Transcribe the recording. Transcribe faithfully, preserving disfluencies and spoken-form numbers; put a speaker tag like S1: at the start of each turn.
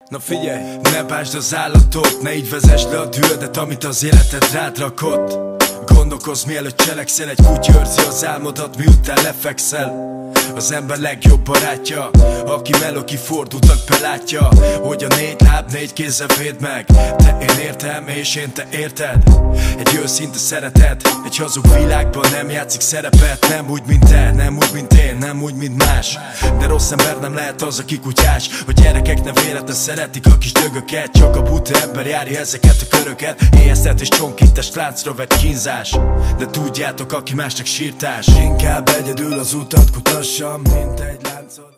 S1: Na figyelj, ne básd az állatot, ne így vezess le a dühödet, amit az életed rád rakott. Gondolkozz mielőtt cselekszel, egy kutya őrzi az álmodat, miután lefekszel. Az ember legjobb barátja, aki meló kifordultak belátja, hogy a négy láb négy kézzel véd meg. Te én értem, és én te érted. Egy őszinte szeretet, egy hazug világban nem játszik szerepet. Nem úgy, mint te, nem úgy, mint én, nem úgy, mint más. De rossz ember nem lehet az, aki kutyás. A gyerekek nem véletlen szeretik a kis dögöket. Csak a buta ember járja ezeket a köröket. Éheztet és csonkítást láncra vett kínzás. De tudjátok, aki másnak sírtás, inkább egyedül az utat kutassam, mint egy láncod.